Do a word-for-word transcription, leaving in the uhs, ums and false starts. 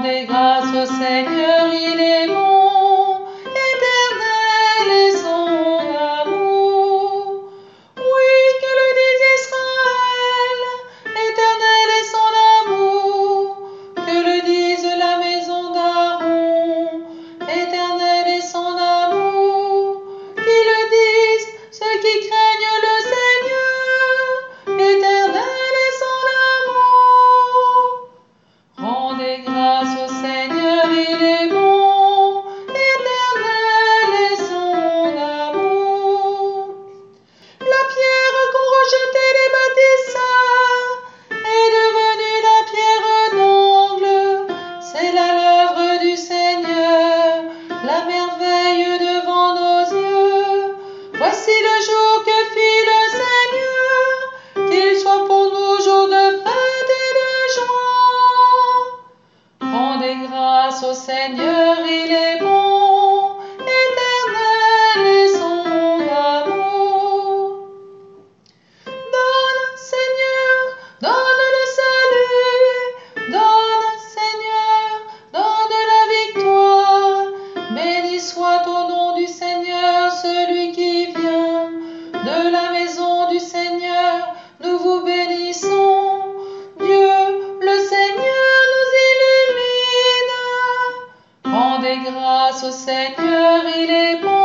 Rendez grâce au Seigneur, il est bon, éternel est son amour. Oui, que le dise Israël, éternel est son amour. Que le dise la maison d'Aaron, éternel est son amour. Qui le disent ceux qui craignent le Seigneur, éternel est son amour. Rendez grâce au Seigneur, il est bon, éternel est son amour. La pierre qu'ont rejetée les bâtisseurs est devenue la pierre d'angle. C'est là l'œuvre du Seigneur, la merveille devant nos yeux. Voici le jour que fit le Seigneur, qu'il soit pour nous jour de fête et de joie. Rendez grâce au Seigneur, il est bon, éternel est son amour. Donne, Seigneur, donne le salut, donne, Seigneur, donne la victoire. Béni soit au nom du Seigneur, celui qui vient de la maison du Seigneur. Nous vous bénissons, Dieu, le Seigneur nous illumine. Rendez grâce au Seigneur, il est bon.